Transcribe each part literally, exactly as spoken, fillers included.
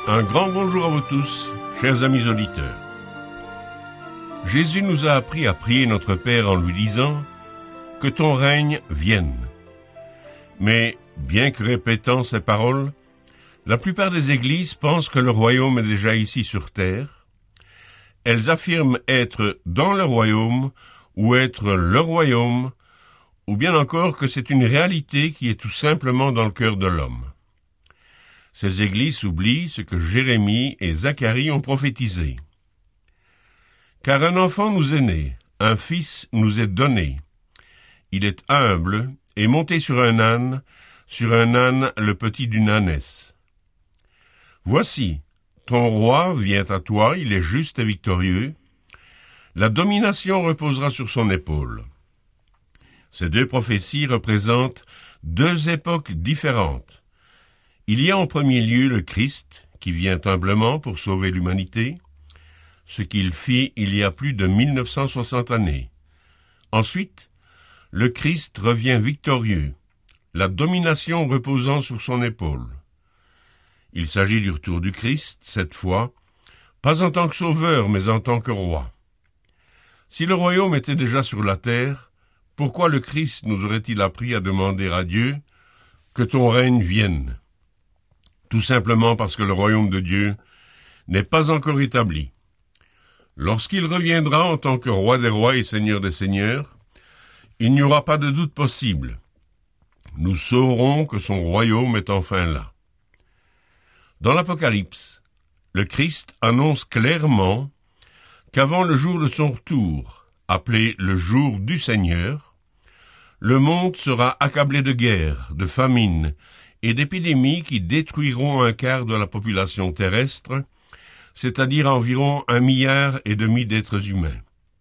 Un grand bonjour à vous tous, chers amis auditeurs. Jésus nous a appris à prier notre Père en lui disant « Que ton règne vienne ». Mais, bien que répétant ces paroles, la plupart des églises pensent que le royaume est déjà ici sur terre. Elles affirment être dans le royaume ou être le royaume, ou bien encore que c'est une réalité qui est tout simplement dans le cœur de l'homme. Ces églises oublient ce que Jérémie et Zacharie ont prophétisé. Car un enfant nous est né, un fils nous est donné. Il est humble et monté sur un âne, sur un âne le petit d'une ânesse. Voici, ton roi vient à toi, il est juste et victorieux. La domination reposera sur son épaule. Ces deux prophéties représentent deux époques différentes. Il y a en premier lieu le Christ, qui vient humblement pour sauver l'humanité, ce qu'il fit il y a plus de mille neuf cent soixante années. Ensuite, le Christ revient victorieux, la domination reposant sur son épaule. Il s'agit du retour du Christ, cette fois, pas en tant que sauveur, mais en tant que roi. Si le royaume était déjà sur la terre, pourquoi le Christ nous aurait-il appris à demander à Dieu que ton règne vienne ? Tout simplement parce que le royaume de Dieu n'est pas encore établi. Lorsqu'il reviendra en tant que roi des rois et seigneur des seigneurs, il n'y aura pas de doute possible. Nous saurons que son royaume est enfin là. Dans l'Apocalypse, le Christ annonce clairement qu'avant le jour de son retour, appelé le jour du Seigneur, le monde sera accablé de guerre, de famine et d'épidémies qui détruiront un quart de la population terrestre, c'est-à-dire environ un milliard et demi d'êtres humains.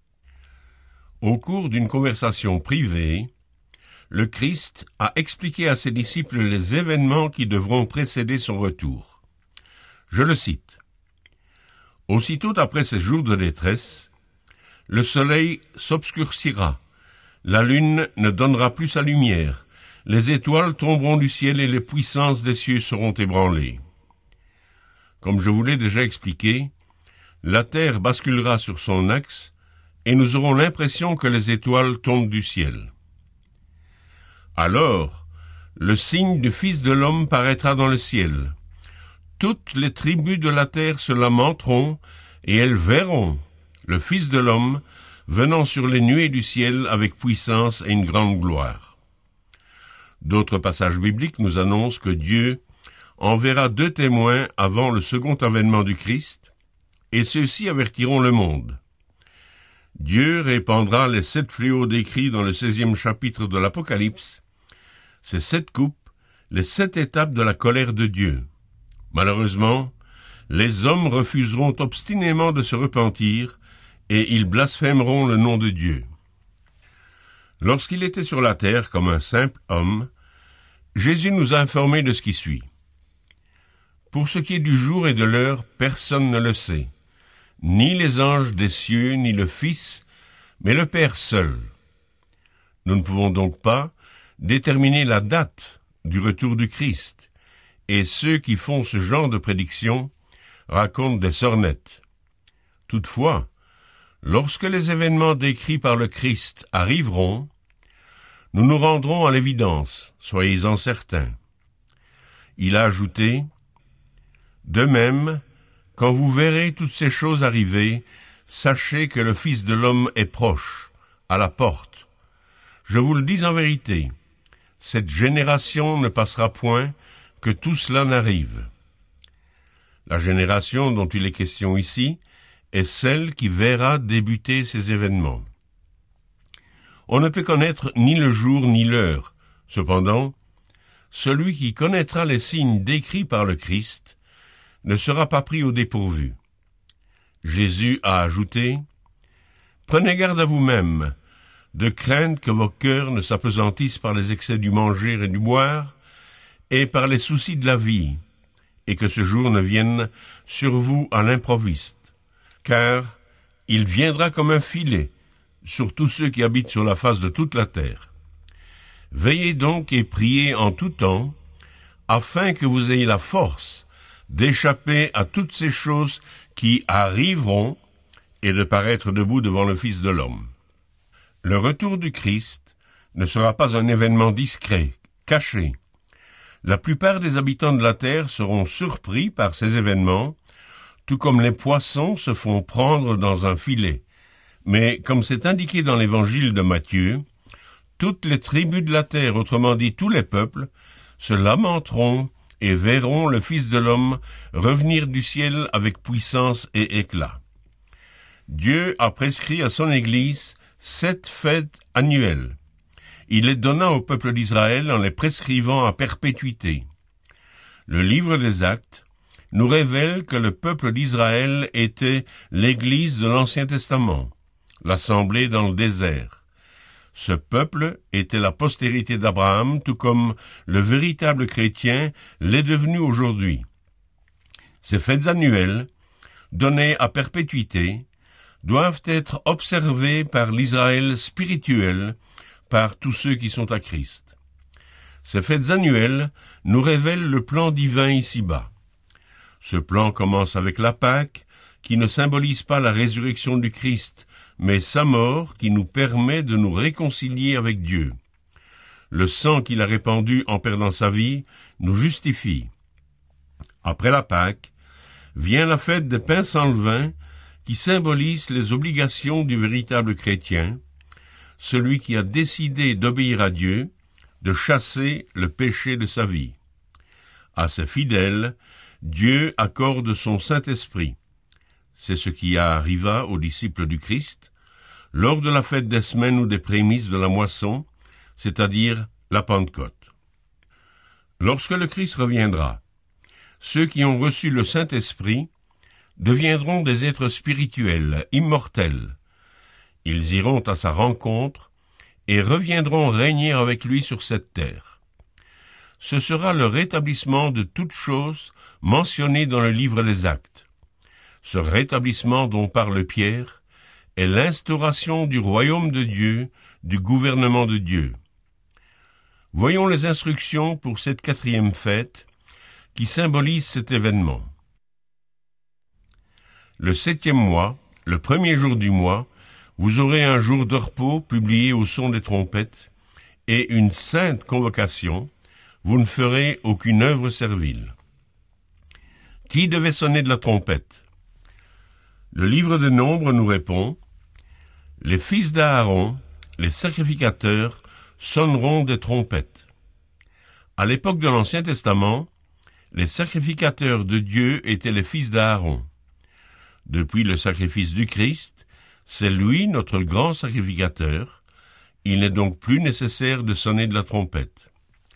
Au cours d'une conversation privée, le Christ a expliqué à ses disciples les événements qui devront précéder son retour. Je le cite. « Aussitôt après ces jours de détresse, le soleil s'obscurcira, la lune ne donnera plus sa lumière, les étoiles tomberont du ciel et les puissances des cieux seront ébranlées. Comme je vous l'ai déjà expliqué, la terre basculera sur son axe et nous aurons l'impression que les étoiles tombent du ciel. Alors, le signe du Fils de l'homme paraîtra dans le ciel. Toutes les tribus de la terre se lamenteront et elles verront le Fils de l'homme venant sur les nuées du ciel avec puissance et une grande gloire. » D'autres passages bibliques nous annoncent que Dieu enverra deux témoins avant le second avènement du Christ, et ceux-ci avertiront le monde. Dieu répandra les sept fléaux décrits dans le seizième chapitre de l'Apocalypse, ces sept coupes, les sept étapes de la colère de Dieu. Malheureusement, les hommes refuseront obstinément de se repentir, et ils blasphémeront le nom de Dieu. Lorsqu'il était sur la terre comme un simple homme, Jésus nous a informés de ce qui suit. Pour ce qui est du jour et de l'heure, personne ne le sait, ni les anges des cieux, ni le Fils, mais le Père seul. Nous ne pouvons donc pas déterminer la date du retour du Christ, et ceux qui font ce genre de prédiction racontent des sornettes. Toutefois, lorsque les événements décrits par le Christ arriveront, nous nous rendrons à l'évidence, soyez-en certains. Il a ajouté, « De même, quand vous verrez toutes ces choses arriver, sachez que le Fils de l'homme est proche, à la porte. Je vous le dis en vérité, cette génération ne passera point que tout cela n'arrive. » La génération dont il est question ici est celle qui verra débuter ces événements. On ne peut connaître ni le jour ni l'heure. Cependant, celui qui connaîtra les signes décrits par le Christ ne sera pas pris au dépourvu. Jésus a ajouté, « Prenez garde à vous-même, de craindre que vos cœurs ne s'apesantissent par les excès du manger et du boire, et par les soucis de la vie, et que ce jour ne vienne sur vous à l'improviste, car il viendra comme un filet sur tous ceux qui habitent sur la face de toute la terre. Veillez donc et priez en tout temps, afin que vous ayez la force d'échapper à toutes ces choses qui arriveront et de paraître debout devant le Fils de l'homme. Le retour du Christ ne sera pas un événement discret, caché. La plupart des habitants de la terre seront surpris par ces événements, tout comme les poissons se font prendre dans un filet. Mais, comme c'est indiqué dans l'évangile de Matthieu, toutes les tribus de la terre, autrement dit tous les peuples, se lamenteront et verront le Fils de l'homme revenir du ciel avec puissance et éclat. Dieu a prescrit à son Église sept fêtes annuelles. Il les donna au peuple d'Israël en les prescrivant à perpétuité. Le livre des Actes nous révèle que le peuple d'Israël était l'Église de l'Ancien Testament, l'assemblée dans le désert. Ce peuple était la postérité d'Abraham, tout comme le véritable chrétien l'est devenu aujourd'hui. Ces fêtes annuelles, données à perpétuité, doivent être observées par l'Israël spirituel, par tous ceux qui sont à Christ. Ces fêtes annuelles nous révèlent le plan divin ici-bas. Ce plan commence avec la Pâque, qui ne symbolise pas la résurrection du Christ, mais sa mort qui nous permet de nous réconcilier avec Dieu. Le sang qu'il a répandu en perdant sa vie nous justifie. Après la Pâque, vient la fête des pains sans levain, qui symbolise les obligations du véritable chrétien, celui qui a décidé d'obéir à Dieu, de chasser le péché de sa vie. À ses fidèles, Dieu accorde son Saint-Esprit. C'est ce qui arriva aux disciples du Christ, lors de la fête des semaines ou des prémices de la moisson, c'est-à-dire la Pentecôte. Lorsque le Christ reviendra, ceux qui ont reçu le Saint-Esprit deviendront des êtres spirituels, immortels. Ils iront à sa rencontre et reviendront régner avec lui sur cette terre. Ce sera le rétablissement de toutes choses mentionnées dans le livre des Actes. Ce rétablissement dont parle Pierre est l'instauration du royaume de Dieu, du gouvernement de Dieu. Voyons les instructions pour cette quatrième fête qui symbolise cet événement. Le septième mois, le premier jour du mois, vous aurez un jour de repos publié au son des trompettes et une sainte convocation, vous ne ferez aucune œuvre servile. Qui devait sonner de la trompette? Le livre des Nombres nous répond, les fils d'Aaron, les sacrificateurs, sonneront des trompettes. À l'époque de l'Ancien Testament, les sacrificateurs de Dieu étaient les fils d'Aaron. Depuis le sacrifice du Christ, c'est lui notre grand sacrificateur. Il n'est donc plus nécessaire de sonner de la trompette.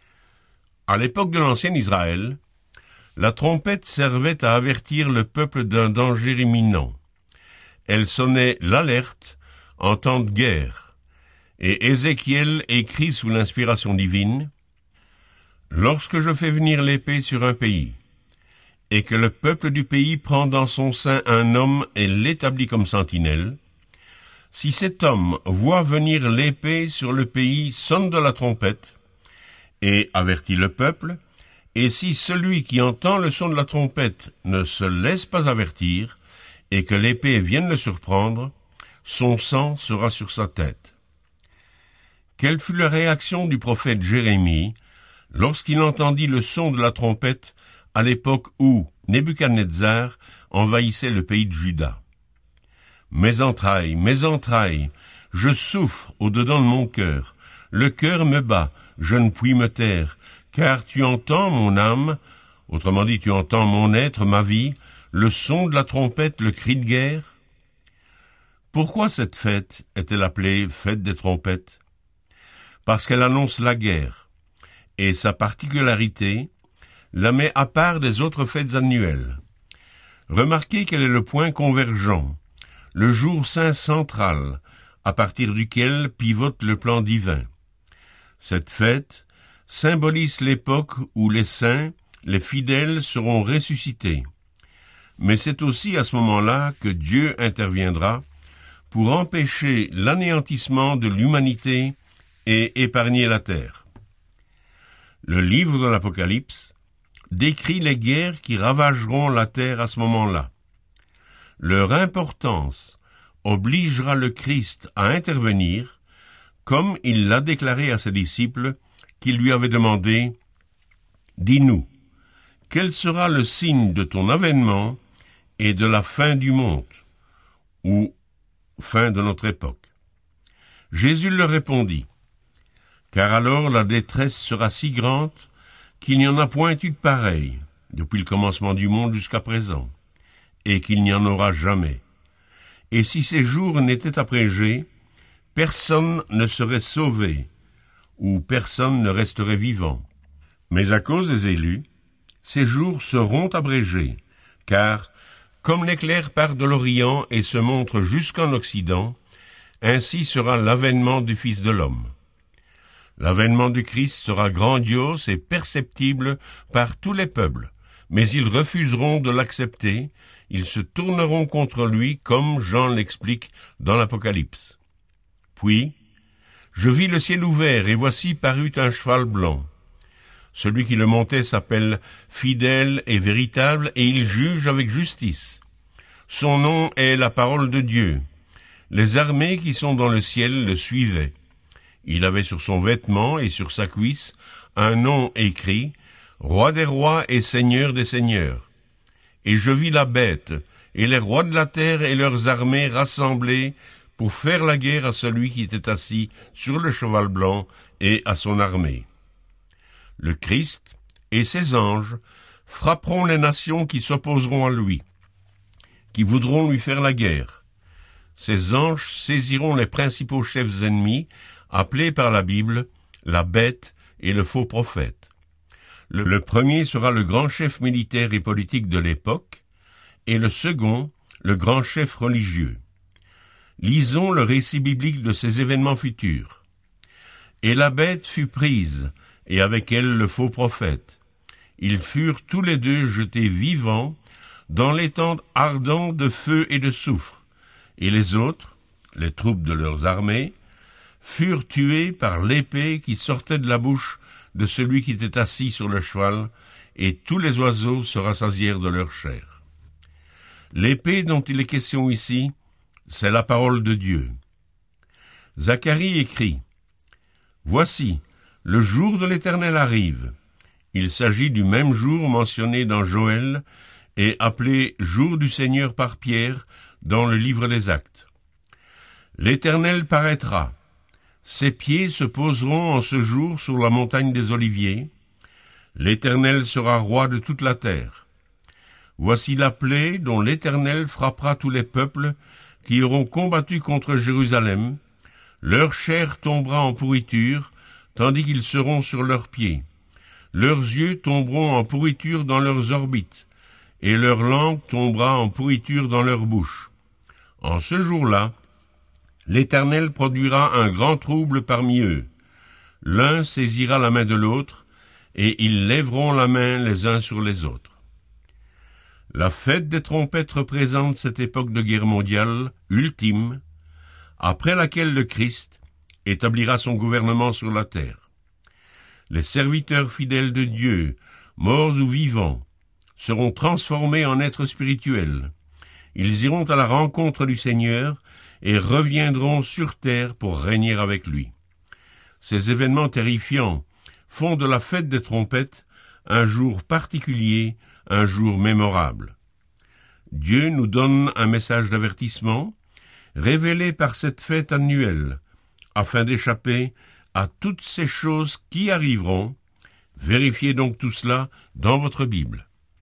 À l'époque de l'ancien Israël, la trompette servait à avertir le peuple d'un danger imminent. Elle sonnait l'alerte en temps de guerre. Et Ézéchiel écrit sous l'inspiration divine, « Lorsque je fais venir l'épée sur un pays, et que le peuple du pays prend dans son sein un homme et l'établit comme sentinelle, si cet homme voit venir l'épée sur le pays, sonne de la trompette, et avertit le peuple, et si celui qui entend le son de la trompette ne se laisse pas avertir, et que l'épée vienne le surprendre, son sang sera sur sa tête. » Quelle fut la réaction du prophète Jérémie lorsqu'il entendit le son de la trompette à l'époque où Nebuchadnezzar envahissait le pays de Juda? « Mes entrailles, mes entrailles, je souffre au-dedans de mon cœur, le cœur me bat, je ne puis me taire, car tu entends mon âme, autrement dit tu entends mon être, ma vie, le son de la trompette, le cri de guerre. » Pourquoi cette fête est-elle appelée fête des trompettes? Parce qu'elle annonce la guerre, et sa particularité la met à part des autres fêtes annuelles. Remarquez quel est le point convergent, le jour saint central, à partir duquel pivote le plan divin. Cette fête symbolise l'époque où les saints, les fidèles seront ressuscités. Mais c'est aussi à ce moment-là que Dieu interviendra pour empêcher l'anéantissement de l'humanité et épargner la terre. Le livre de l'Apocalypse, décrit les guerres qui ravageront la terre à ce moment-là. Leur importance obligera le Christ à intervenir, comme il l'a déclaré à ses disciples qui lui avaient demandé « Dis-nous, quel sera le signe de ton avènement et de la fin du monde ?» ou « fin de notre époque ?» Jésus leur répondit « Car alors la détresse sera si grande qu'il n'y en a point eu de pareille depuis le commencement du monde jusqu'à présent, et qu'il n'y en aura jamais. Et si ces jours n'étaient abrégés, personne ne serait sauvé, ou personne ne resterait vivant. Mais à cause des élus, ces jours seront abrégés, car, comme l'éclair part de l'Orient et se montre jusqu'en Occident, ainsi sera l'avènement du Fils de l'homme. L'avènement du Christ sera grandiose et perceptible par tous les peuples, mais ils refuseront de l'accepter, ils se tourneront contre lui, comme Jean l'explique dans l'Apocalypse. Puis, je vis le ciel ouvert, et voici parut un cheval blanc. Celui qui le montait s'appelle Fidèle et Véritable, et il juge avec justice. Son nom est la parole de Dieu. Les armées qui sont dans le ciel le suivaient. Il avait sur son vêtement et sur sa cuisse un nom écrit, Roi des rois et Seigneur des seigneurs. Et je vis la bête, et les rois de la terre et leurs armées rassemblés pour faire la guerre à celui qui était assis sur le cheval blanc et à son armée. Le Christ et ses anges frapperont les nations qui s'opposeront à lui, qui voudront lui faire la guerre. Ces anges saisiront les principaux chefs ennemis, appelés par la Bible la bête et le faux prophète. Le, le premier sera le grand chef militaire et politique de l'époque, et le second, le grand chef religieux. Lisons le récit biblique de ces événements futurs. Et la bête fut prise, et avec elle le faux prophète. Ils furent tous les deux jetés vivants dans l'étang ardent de feu et de soufre, et les autres, les troupes de leurs armées, furent tués par l'épée qui sortait de la bouche de celui qui était assis sur le cheval, et tous les oiseaux se rassasièrent de leur chair. L'épée dont il est question ici, c'est la parole de Dieu. Zacharie écrit « Voici, le jour de l'Éternel arrive. Il s'agit du même jour mentionné dans Joël et appelé jour du Seigneur par Pierre dans le livre des Actes. L'Éternel paraîtra. Ses pieds se poseront en ce jour sur la montagne des Oliviers. L'Éternel sera roi de toute la terre. Voici la plaie dont l'Éternel frappera tous les peuples qui auront combattu contre Jérusalem. Leur chair tombera en pourriture, tandis qu'ils seront sur leurs pieds. Leurs yeux tomberont en pourriture dans leurs orbites, et leur langue tombera en pourriture dans leur bouche. En ce jour-là, l'Éternel produira un grand trouble parmi eux. L'un saisira la main de l'autre, et ils lèveront la main les uns sur les autres. La fête des trompettes représente cette époque de guerre mondiale ultime, après laquelle le Christ établira son gouvernement sur la terre. Les serviteurs fidèles de Dieu, morts ou vivants, seront transformés en êtres spirituels. Ils iront à la rencontre du Seigneur et reviendront sur terre pour régner avec lui. Ces événements terrifiants font de la fête des trompettes un jour particulier, un jour mémorable. Dieu nous donne un message d'avertissement, révélé par cette fête annuelle, afin d'échapper à toutes ces choses qui arriveront. Vérifiez donc tout cela dans votre Bible.